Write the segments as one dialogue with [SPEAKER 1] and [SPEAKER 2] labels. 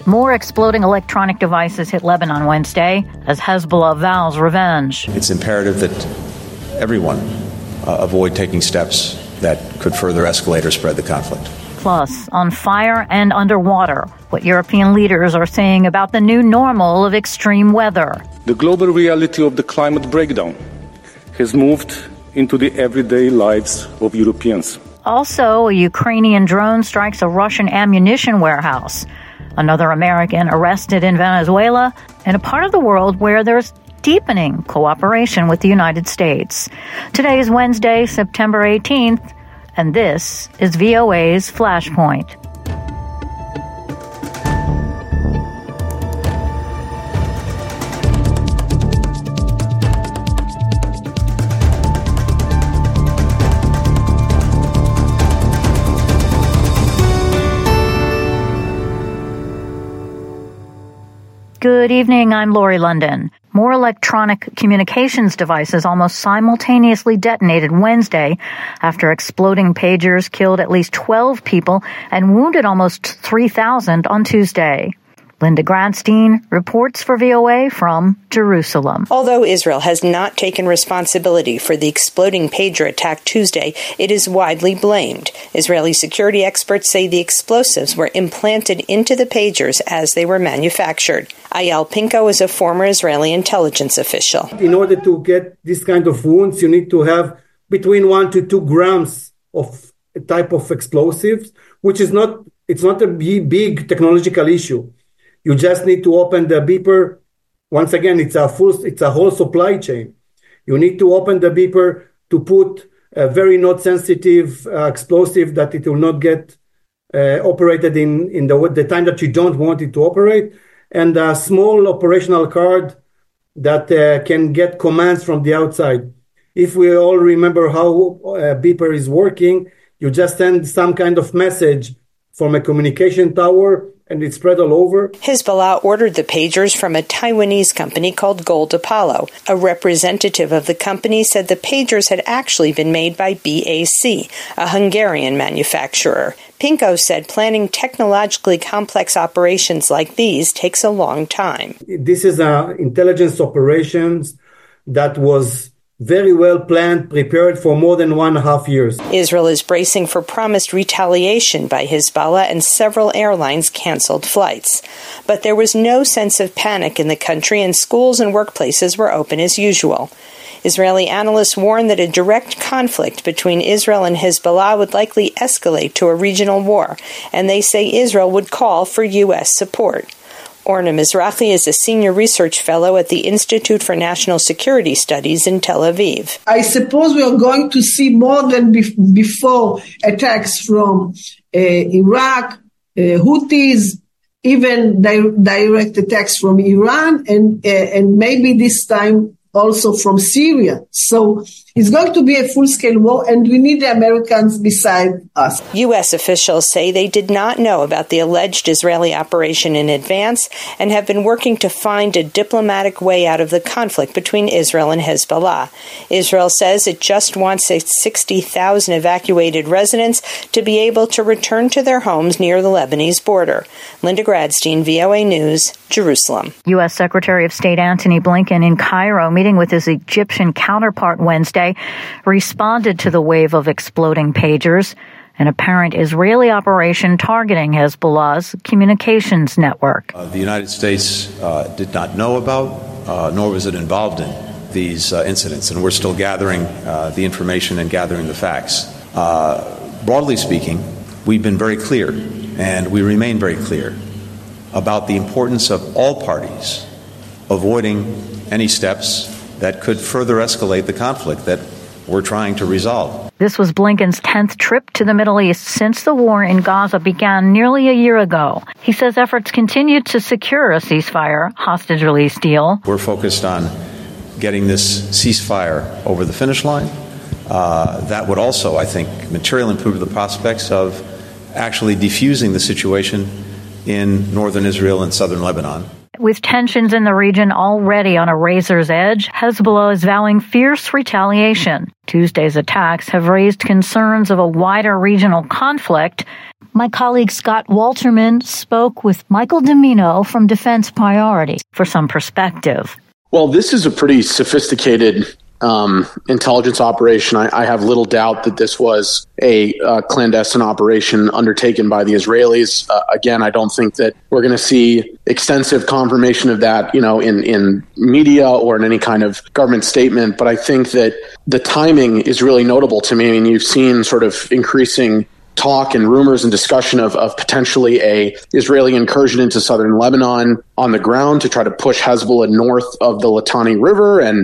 [SPEAKER 1] More exploding electronic devices hit Lebanon Wednesday as Hezbollah vows revenge.
[SPEAKER 2] It's imperative that everyone avoid taking steps that could further escalate or spread the conflict.
[SPEAKER 1] Plus, on fire and underwater, what European leaders are saying about the new normal of extreme weather.
[SPEAKER 3] The global reality of the climate breakdown has moved into the everyday lives of Europeans.
[SPEAKER 1] Also, a Ukrainian drone strikes a Russian ammunition warehouse. Another American arrested in Venezuela, in a part of the world where there's deepening cooperation with the United States. Today is Wednesday, September 18th, and this is VOA's Flashpoint. Good evening, I'm Lori London. More electronic communications devices almost simultaneously detonated Wednesday after exploding pagers killed at least 12 people and wounded almost 3,000 on Tuesday. Linda Gradstein reports for VOA from Jerusalem.
[SPEAKER 4] Although Israel has not taken responsibility for the exploding pager attack Tuesday, it is widely blamed. Israeli security experts say the explosives were implanted into the pagers as they were manufactured. Eyal Pinko is a former Israeli intelligence official.
[SPEAKER 5] In order to get this kind of wounds, you need to have between 1 to 2 grams of a type of explosives, which is not a big technological issue. You just need to open the beeper. Once again, it's a whole supply chain. You need to open the beeper to put a very not sensitive explosive that it will not get operated in the time that you don't want it to operate, and a small operational card that can get commands from the outside. If we all remember how a beeper is working, you just send some kind of message from a communication tower, and it's spread all over.
[SPEAKER 4] Hezbollah ordered the pagers from a Taiwanese company called Gold Apollo. A representative of the company said the pagers had actually been made by BAC, a Hungarian manufacturer. Pinko said planning technologically complex operations like these takes a long time.
[SPEAKER 5] This is intelligence operations that was very well planned, prepared for more than 1.5 years.
[SPEAKER 4] Israel is bracing for promised retaliation by Hezbollah, and several airlines canceled flights. But there was no sense of panic in the country, and schools and workplaces were open as usual. Israeli analysts warn that a direct conflict between Israel and Hezbollah would likely escalate to a regional war, and they say Israel would call for U.S. support. Orna Mizrahi is a senior research fellow at the Institute for National Security Studies in Tel Aviv.
[SPEAKER 6] I suppose we are going to see more than before attacks from Iraq, Houthis, even direct attacks from Iran, and maybe this time also from Syria. So it's going to be a full-scale war, and we need the Americans beside us.
[SPEAKER 4] U.S. officials say they did not know about the alleged Israeli operation in advance and have been working to find a diplomatic way out of the conflict between Israel and Hezbollah. Israel says it just wants its 60,000 evacuated residents to be able to return to their homes near the Lebanese border. Linda Gradstein, VOA News, Jerusalem.
[SPEAKER 1] U.S. Secretary of State Antony Blinken in Cairo, meeting with his Egyptian counterpart Wednesday, responded to the wave of exploding pagers, an apparent Israeli operation targeting Hezbollah's communications network.
[SPEAKER 2] The United States did not know about, nor was it involved in these incidents, and we're still gathering the information and gathering the facts. Broadly speaking, we've been very clear, and we remain very clear, about the importance of all parties avoiding any steps that could further escalate the conflict that we're trying to resolve.
[SPEAKER 1] This was Blinken's 10th trip to the Middle East since the war in Gaza began nearly a year ago. He says efforts continue to secure a ceasefire, hostage release deal.
[SPEAKER 2] We're focused on getting this ceasefire over the finish line. That would also, I think, materially improve the prospects of actually defusing the situation in northern Israel and southern Lebanon.
[SPEAKER 1] With tensions in the region already on a razor's edge, Hezbollah is vowing fierce retaliation. Tuesday's attacks have raised concerns of a wider regional conflict. My colleague Scott Walterman spoke with Michael Dimino from Defense Priority for some perspective.
[SPEAKER 7] Well, this is a pretty sophisticated intelligence operation. I have little doubt that this was a clandestine operation undertaken by the Israelis. Again, I don't think that we're going to see extensive confirmation of that, in media or in any kind of government statement. But I think that the timing is really notable to me. I mean, you've seen sort of increasing talk and rumors and discussion of potentially a Israeli incursion into southern Lebanon on the ground to try to push Hezbollah north of the Litani River. And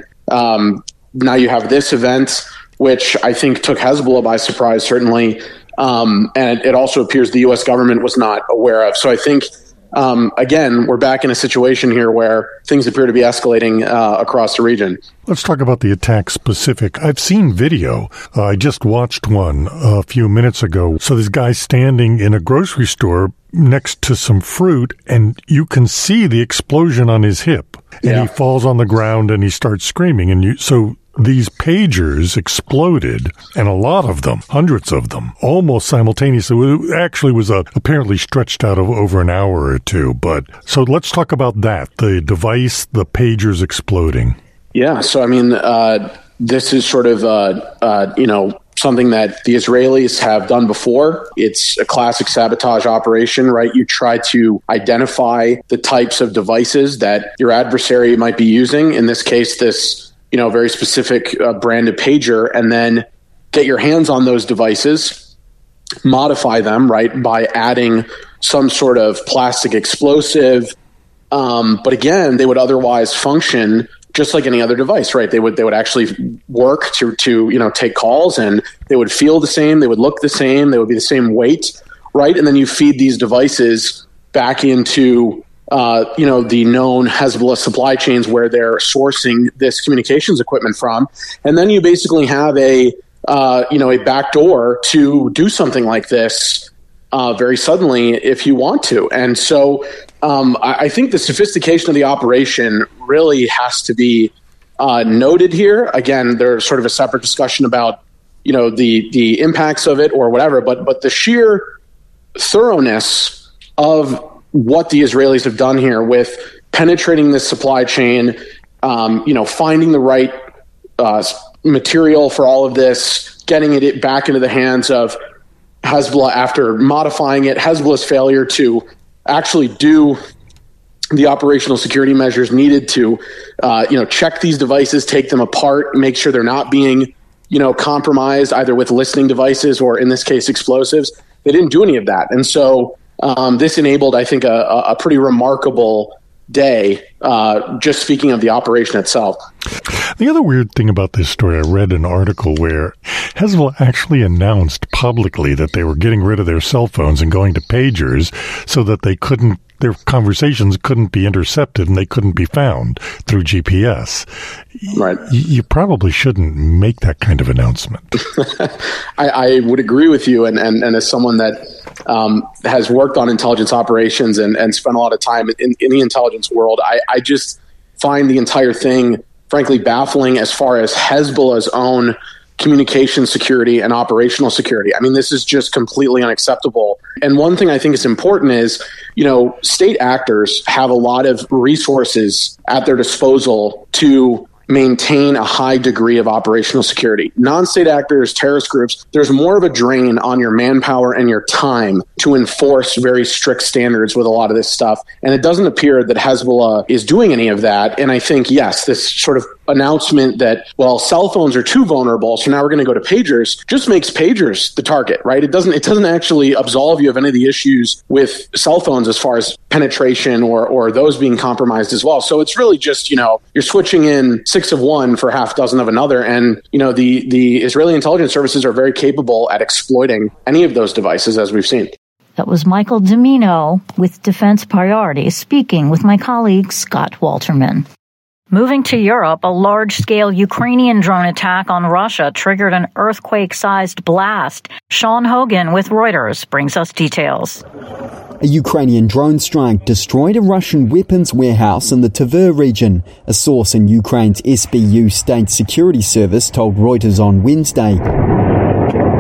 [SPEAKER 7] now you have this event, which I think took Hezbollah by surprise, certainly. And it also appears the U.S. government was not aware of. So I think, again, we're back in a situation here where things appear to be escalating across the region.
[SPEAKER 8] Let's talk about the attack specific. I've seen video. I just watched one a few minutes ago. So this guy standing in a grocery store next to some fruit, and you can see the explosion on his hip. And he falls on the ground and he starts screaming. So these pagers exploded, and a lot of them, hundreds of them, almost simultaneously. It actually was apparently stretched out of over an hour or two. But so let's talk about that, the device, the pagers exploding. Yeah,
[SPEAKER 7] so I mean, this is sort of, something that the Israelis have done before. It's a classic sabotage operation, right? You try to identify the types of devices that your adversary might be using. In this case, this very specific brand of pager, and then get your hands on those devices, modify them, right, by adding some sort of plastic explosive. But again, they would otherwise function just like any other device, right? They would actually work to take calls, and they would feel the same, they would look the same, they would be the same weight, right? And then you feed these devices back into the known Hezbollah supply chains where they're sourcing this communications equipment from. And then you basically have a backdoor to do something like this very suddenly if you want to. And so I think the sophistication of the operation really has to be noted here. Again, there's sort of a separate discussion about, the impacts of it or whatever, but the sheer thoroughness of what the Israelis have done here with penetrating this supply chain, finding the right material for all of this, getting it back into the hands of Hezbollah after modifying it, Hezbollah's failure to actually do the operational security measures needed to, check these devices, take them apart, make sure they're not being, compromised either with listening devices or in this case explosives. They didn't do any of that. And so this enabled, I think, a pretty remarkable day, just speaking of the operation itself.
[SPEAKER 8] The other weird thing about this story, I read an article where Hezbollah actually announced publicly that they were getting rid of their cell phones and going to pagers so that their conversations couldn't be intercepted and they couldn't be found through GPS.
[SPEAKER 7] Right.
[SPEAKER 8] You probably shouldn't make that kind of announcement.
[SPEAKER 7] I would agree with you. And as someone that has worked on intelligence operations and spent a lot of time in the intelligence world, I just find the entire thing, frankly, baffling as far as Hezbollah's own communication security and operational security. I mean, this is just completely unacceptable. And one thing I think is important is, state actors have a lot of resources at their disposal to maintain a high degree of operational security. Non-state actors, terrorist groups, there's more of a drain on your manpower and your time to enforce very strict standards with a lot of this stuff. And it doesn't appear that Hezbollah is doing any of that. And I think, yes, this sort of announcement that, well, cell phones are too vulnerable, so now we're going to go to pagers, just makes pagers the target, right? It doesn't actually absolve you of any of the issues with cell phones as far as penetration or those being compromised as well. So it's really just, you're switching in 6 of one for half dozen of another. And, the Israeli intelligence services are very capable at exploiting any of those devices, as we've seen.
[SPEAKER 1] That was Michael Dimino with Defense Priority speaking with my colleague Scott Walterman. Moving to Europe, a large-scale Ukrainian drone attack on Russia triggered an earthquake-sized blast. Sean Hogan with Reuters brings us details.
[SPEAKER 9] A Ukrainian drone strike destroyed a Russian weapons warehouse in the Tver region, a source in Ukraine's SBU State Security Service told Reuters on Wednesday.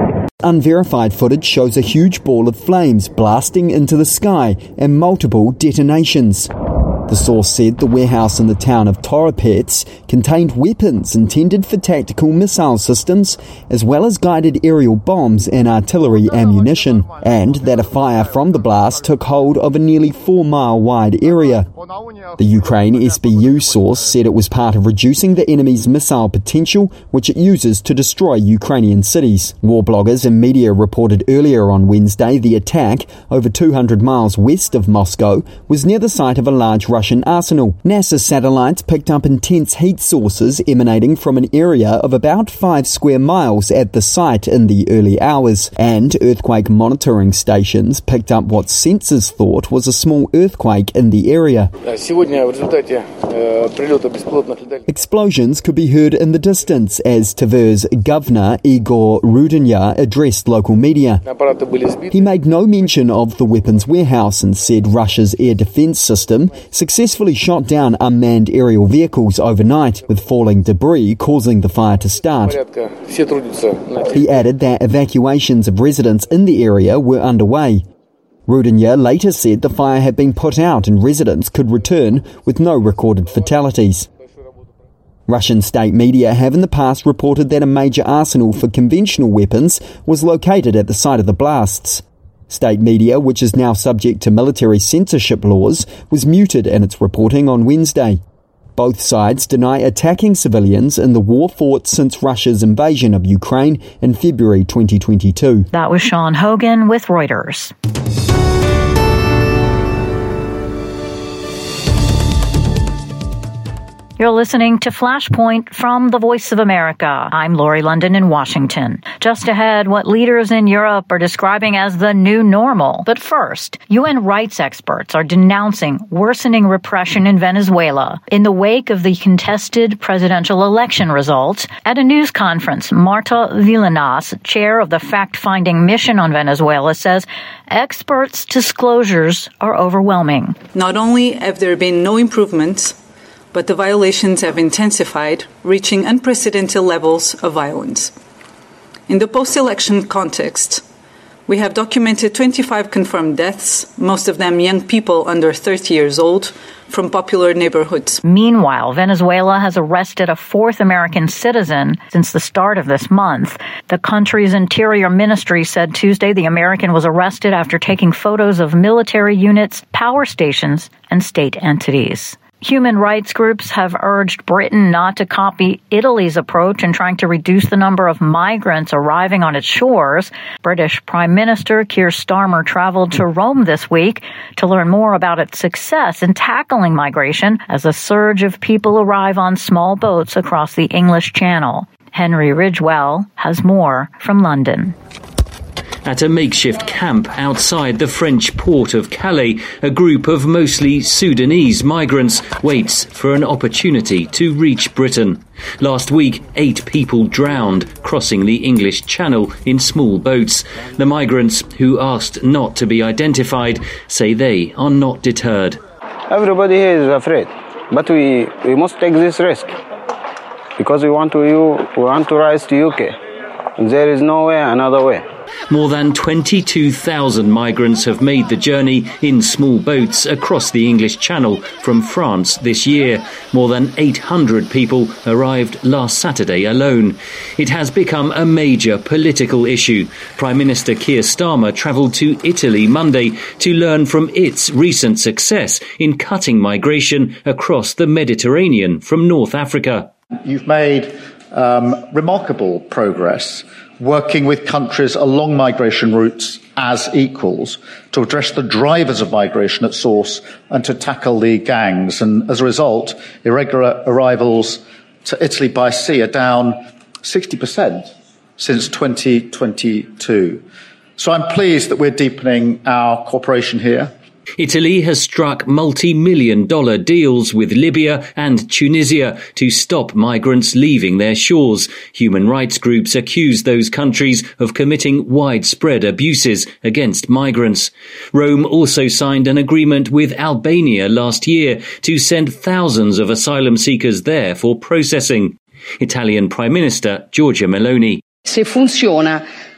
[SPEAKER 9] Unverified footage shows a huge ball of flames blasting into the sky and multiple detonations. The source said the warehouse in the town of Toropets contained weapons intended for tactical missile systems, as well as guided aerial bombs and artillery ammunition, and that a fire from the blast took hold of a nearly 4-mile-wide area. The Ukraine SBU source said it was part of reducing the enemy's missile potential, which it uses to destroy Ukrainian cities. War bloggers and media reported earlier on Wednesday the attack, over 200 miles west of Moscow, was near the site of a large Russian arsenal. NASA satellites picked up intense heat sources emanating from an area of about 5 square miles at the site in the early hours, and earthquake monitoring stations picked up what sensors thought was a small earthquake in the area. Explosions could be heard in the distance as Tver's governor Igor Rudynya addressed local media. He made no mention of the weapons warehouse and said Russia's air defense system successfully shot down unmanned aerial vehicles overnight, with falling debris causing the fire to start. He added that evacuations of residents in the area were underway. Rudynya later said the fire had been put out and residents could return with no recorded fatalities. Russian state media have in the past reported that a major arsenal for conventional weapons was located at the site of the blasts. State media, which is now subject to military censorship laws, was muted in its reporting on Wednesday. Both sides deny attacking civilians in the war fought since Russia's invasion of Ukraine in February 2022.
[SPEAKER 1] That was Sean Hogan with Reuters. You're listening to Flashpoint from the Voice of America. I'm Lori London in Washington. Just ahead, what leaders in Europe are describing as the new normal. But first, UN rights experts are denouncing worsening repression in Venezuela in the wake of the contested presidential election results. At a news conference, Marta Villanas, chair of the fact-finding mission on Venezuela, says experts' disclosures are overwhelming.
[SPEAKER 10] Not only have there been no improvements, but the violations have intensified, reaching unprecedented levels of violence. In the post-election context, we have documented 25 confirmed deaths, most of them young people under 30 years old, from popular neighborhoods.
[SPEAKER 1] Meanwhile, Venezuela has arrested a fourth American citizen since the start of this month. The country's Interior Ministry said Tuesday the American was arrested after taking photos of military units, power stations, and state entities. Human rights groups have urged Britain not to copy Italy's approach in trying to reduce the number of migrants arriving on its shores. British Prime Minister Keir Starmer traveled to Rome this week to learn more about its success in tackling migration as a surge of people arrive on small boats across the English Channel. Henry Ridgewell has more from London.
[SPEAKER 11] At a makeshift camp outside the French port of Calais, a group of mostly Sudanese migrants waits for an opportunity to reach Britain. Last week, 8 people drowned crossing the English Channel in small boats. The migrants, who asked not to be identified, say they are not deterred.
[SPEAKER 12] Everybody here is afraid, but we must take this risk because we want to rise to UK. There is no way another way.
[SPEAKER 11] More than 22,000 migrants have made the journey in small boats across the English Channel from France this year. More than 800 people arrived last Saturday alone. It has become a major political issue. Prime Minister Keir Starmer travelled to Italy Monday to learn from its recent success in cutting migration across the Mediterranean from North Africa.
[SPEAKER 13] You've made remarkable progress working with countries along migration routes as equals to address the drivers of migration at source and to tackle the gangs. And as a result, irregular arrivals to Italy by sea are down 60% since 2022. So I'm pleased that we're deepening our cooperation here.
[SPEAKER 11] Italy has struck multi-million-dollar deals with Libya and Tunisia to stop migrants leaving their shores. Human rights groups accuse those countries of committing widespread abuses against migrants. Rome also signed an agreement with Albania last year to send thousands of asylum seekers there for processing. Italian Prime Minister Giorgia Meloni.
[SPEAKER 14] Se funziona,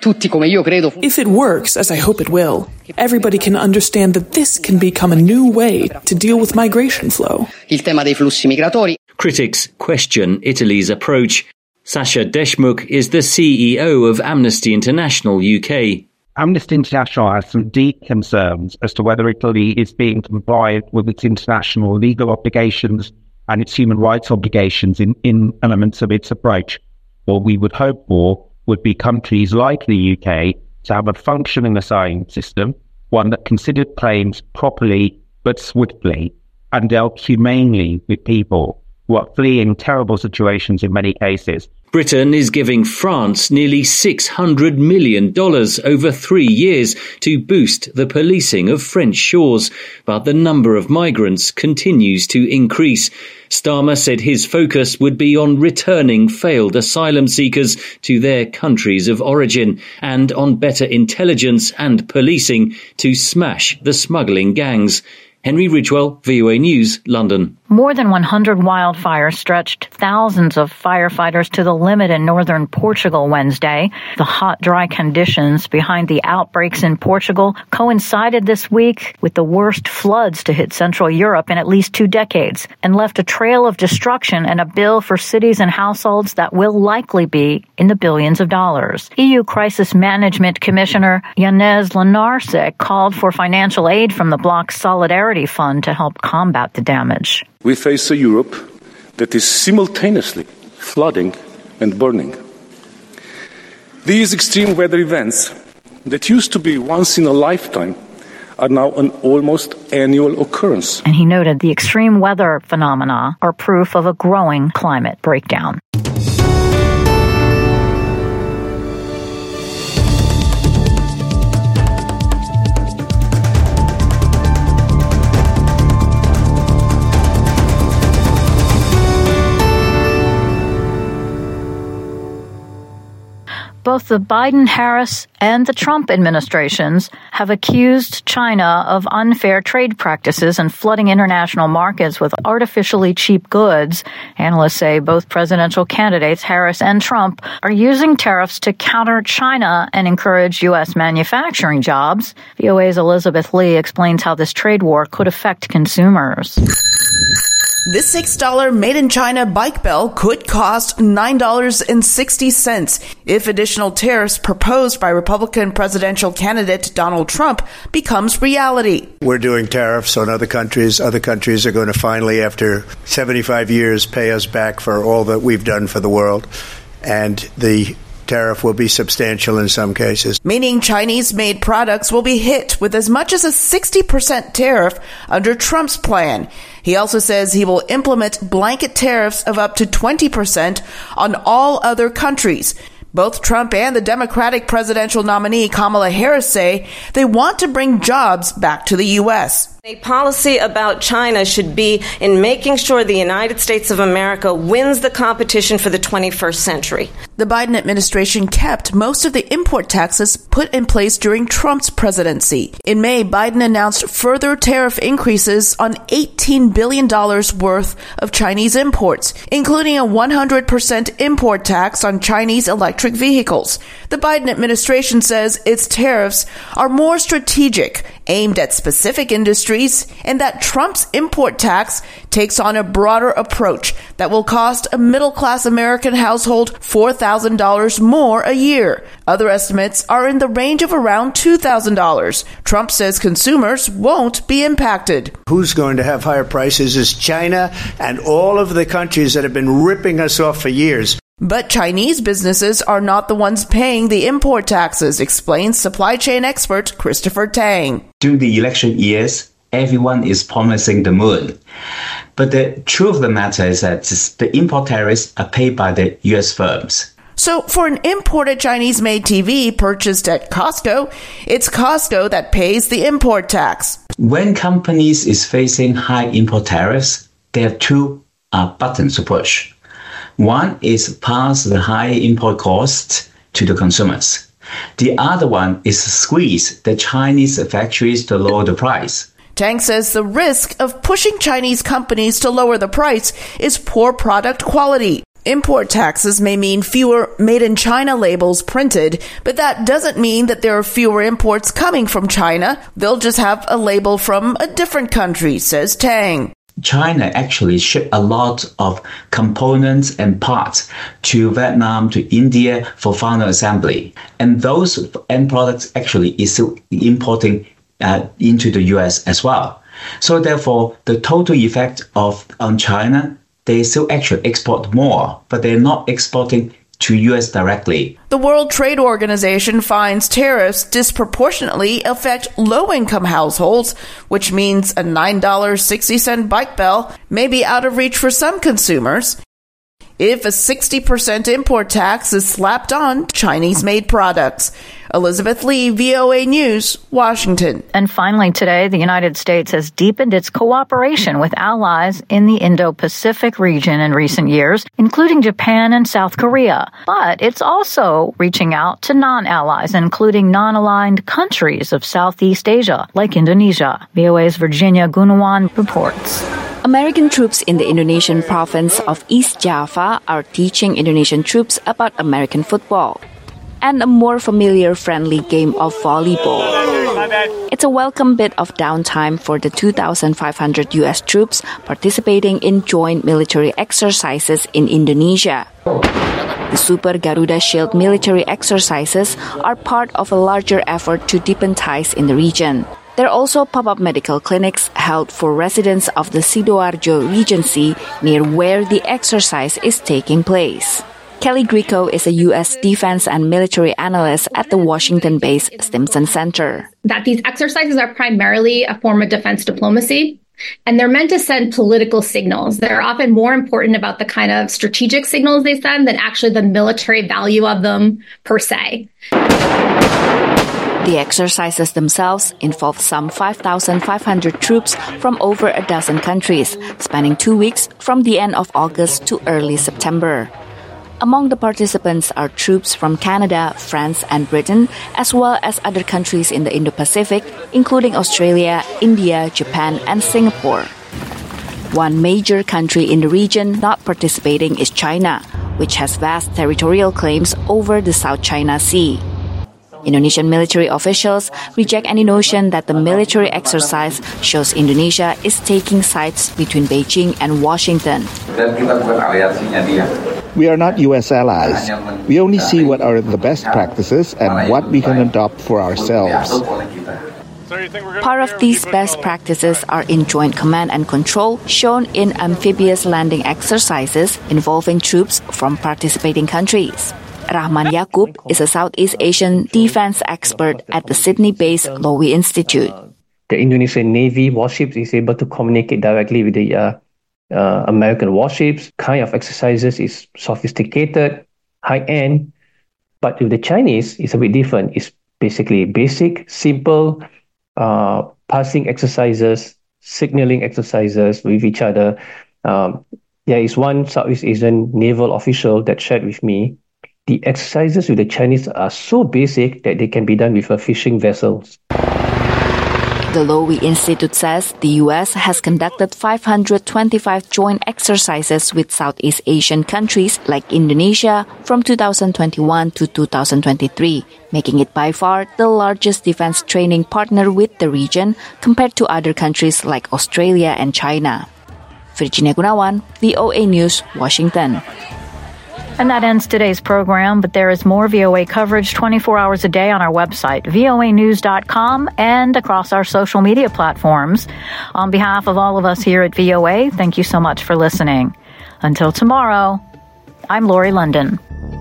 [SPEAKER 14] If it works, as I hope it will, everybody can understand that this can become a new way to deal with migration flow.
[SPEAKER 11] Critics question Italy's approach. Sasha Deshmukh is the CEO of Amnesty International UK.
[SPEAKER 15] Amnesty International has some deep concerns as to whether Italy is being compliant with its international legal obligations and its human rights obligations in elements of its approach. What we would hope for would be countries like the UK to have a functioning asylum system, one that considered claims properly but swiftly and dealt humanely with people who are fleeing terrible situations in many cases.
[SPEAKER 11] Britain is giving France nearly $600 million over 3 years to boost the policing of French shores, but the number of migrants continues to increase. Starmer said his focus would be on returning failed asylum seekers to their countries of origin and on better intelligence and policing to smash the smuggling gangs. Henry Ridgewell, VOA News, London.
[SPEAKER 1] More than 100 wildfires stretched thousands of firefighters to the limit in northern Portugal Wednesday. The hot, dry conditions behind the outbreaks in Portugal coincided this week with the worst floods to hit Central Europe in at least 2 decades and left a trail of destruction and a bill for cities and households that will likely be in the billions of dollars. EU Crisis Management Commissioner Janez Lenarčič called for financial aid from the bloc's Solidarity Fund to help combat the damage.
[SPEAKER 3] We face a Europe that is simultaneously flooding and burning. These extreme weather events that used to be once in a lifetime are now an almost annual occurrence.
[SPEAKER 1] And he noted the extreme weather phenomena are proof of a growing climate breakdown. Both the Biden-Harris and the Trump administrations have accused China of unfair trade practices and flooding international markets with artificially cheap goods. Analysts say both presidential candidates, Harris and Trump, are using tariffs to counter China and encourage U.S. manufacturing jobs. VOA's Elizabeth Lee explains how this trade war could affect consumers.
[SPEAKER 16] This $6 made-in-China bike bell could cost $9.60 if additional tariffs proposed by Republican presidential candidate Donald Trump becomes reality.
[SPEAKER 17] We're doing tariffs on other countries. Other countries are going to finally, after 75 years, pay us back for all that we've done for the world. And the tariff will be substantial in some cases.
[SPEAKER 16] Meaning Chinese-made products will be hit with as much as a 60% tariff under Trump's plan. He also says he will implement blanket tariffs of up to 20% on all other countries. Both Trump and the Democratic presidential nominee Kamala Harris say they want to bring jobs back to the U.S.
[SPEAKER 18] A policy about China should be in making sure the United States of America wins the competition for the 21st century.
[SPEAKER 16] The Biden administration kept most of the import taxes put in place during Trump's presidency. In May, Biden announced further tariff increases on $18 billion worth of Chinese imports, including a 100% import tax on Chinese electric vehicles. The Biden administration says its tariffs are more strategic, aimed at specific industries, and that Trump's import tax takes on a broader approach that will cost a middle-class American household $4,000 more a year. Other estimates are in the range of around $2,000. Trump says consumers won't be impacted.
[SPEAKER 17] Who's going to have higher prices is China and all of the countries that have been ripping us off for years.
[SPEAKER 16] But Chinese businesses are not the ones paying the import taxes, explains supply chain expert Christopher Tang.
[SPEAKER 19] During the election years, everyone is promising the moon. But the truth of the matter is that the import tariffs are paid by the U.S. firms.
[SPEAKER 16] So for an imported Chinese-made TV purchased at Costco, it's Costco that pays the import tax.
[SPEAKER 19] When companies is facing high import tariffs, they have two buttons to push. One is pass the high import costs to the consumers. The other one is squeeze the Chinese factories to lower the price.
[SPEAKER 16] Tang says the risk of pushing Chinese companies to lower the price is poor product quality. Import taxes may mean fewer made-in-China labels printed, but that doesn't mean that there are fewer imports coming from China. They'll just have a label from a different country, says Tang.
[SPEAKER 19] China actually ship a lot of components and parts to Vietnam, to India for final assembly. And those end products actually is still importing into the US as well. So therefore, the total effect on China, they still actually export more, but they're not exporting to US directly.
[SPEAKER 16] The World Trade Organization finds tariffs disproportionately affect low-income households, which means a $9.60 bike bell may be out of reach for some consumers if a 60% import tax is slapped on Chinese-made products. Elizabeth Lee, VOA News, Washington.
[SPEAKER 1] And finally today, the United States has deepened its cooperation with allies in the Indo-Pacific region in recent years, including Japan and South Korea. But it's also reaching out to non-allies, including non-aligned countries of Southeast Asia, like Indonesia. VOA's Virginia Gunawan reports.
[SPEAKER 20] American troops in the Indonesian province of East Java are teaching Indonesian troops about American football and a more familiar, friendly game of volleyball. It's a welcome bit of downtime for the 2,500 U.S. troops participating in joint military exercises in Indonesia. The Super Garuda Shield military exercises are part of a larger effort to deepen ties in the region. There are also pop-up medical clinics held for residents of the Sidoarjo Regency near where the exercise is taking place. Kelly Grieco is a U.S. defense and military analyst at the Washington-based Stimson Center.
[SPEAKER 21] That these exercises are primarily a form of defense diplomacy, and they're meant to send political signals. They're often more important about the kind of strategic signals they send than actually the military value of them per se.
[SPEAKER 20] The exercises themselves involve some 5,500 troops from over a dozen countries, spanning 2 weeks from the end of August to early September. Among the participants are troops from Canada, France, and Britain, as well as other countries in the Indo-Pacific, including Australia, India, Japan, and Singapore. One major country in the region not participating is China, which has vast territorial claims over the South China Sea. Indonesian military officials reject any notion that the military exercise shows Indonesia is taking sides between Beijing and Washington.
[SPEAKER 22] We are not U.S. allies. We only see what are the best practices and what we can adopt for ourselves.
[SPEAKER 20] Part of these best practices are in joint command and control shown in amphibious landing exercises involving troops from participating countries. Rahman Yaakob is a Southeast Asian defense expert at the Sydney-based Lowy Institute.
[SPEAKER 23] The Indonesian Navy warships is able to communicate directly with the American warships. Kind of exercises is sophisticated, high-end. But with the Chinese, it's a bit different. It's basically basic, simple, passing exercises, signaling exercises with each other. There is one Southeast Asian naval official that shared with me the exercises with the Chinese are so basic that they can be done with fishing vessels.
[SPEAKER 20] The Lowy Institute says the U.S. has conducted 525 joint exercises with Southeast Asian countries like Indonesia from 2021 to 2023, making it by far the largest defense training partner with the region compared to other countries like Australia and China. Virginia Gunawan, VOA News, Washington.
[SPEAKER 1] And that ends today's program, but there is more VOA coverage 24 hours a day on our website, voanews.com, and across our social media platforms. On behalf of all of us here at VOA, thank you so much for listening. Until tomorrow, I'm Lori London.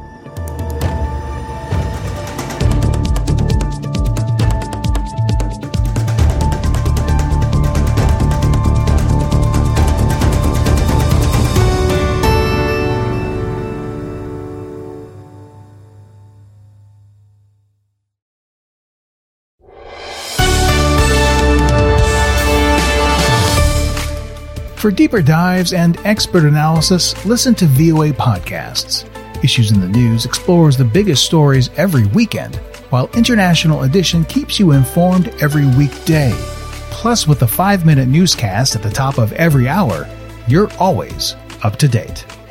[SPEAKER 24] For deeper dives and expert analysis, listen to VOA Podcasts. Issues in the News explores the biggest stories every weekend, while International Edition keeps you informed every weekday. Plus, with the 5-minute newscast at the top of every hour, you're always up to date.